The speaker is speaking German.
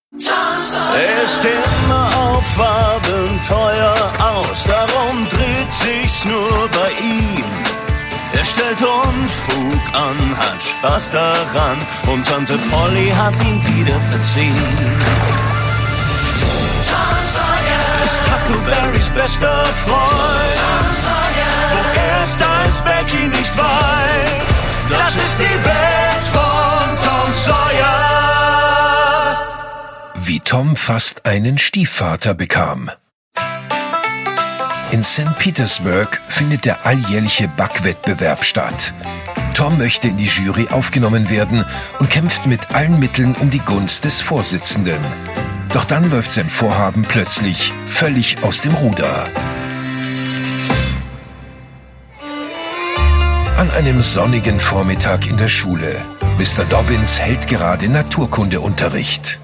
Er ist immer auf Abenteuer aus, darum dreht sich's nur bei ihm. Er stellt Unfug an, hat Spaß daran und Tante Polly hat ihn wieder verziehen. Ist Huckleberrys bester Freund, wo erst als Becky nicht weiß. Das ist die Welt von Tom Sawyer. Wie Tom fast einen Stiefvater bekam. In St. Petersburg findet der alljährliche Backwettbewerb statt. Tom möchte in die Jury aufgenommen werden und kämpft mit allen Mitteln um die Gunst des Vorsitzenden. Doch dann läuft sein Vorhaben plötzlich völlig aus dem Ruder. An einem sonnigen Vormittag in der Schule. Mr. Dobbins hält gerade Naturkundeunterricht.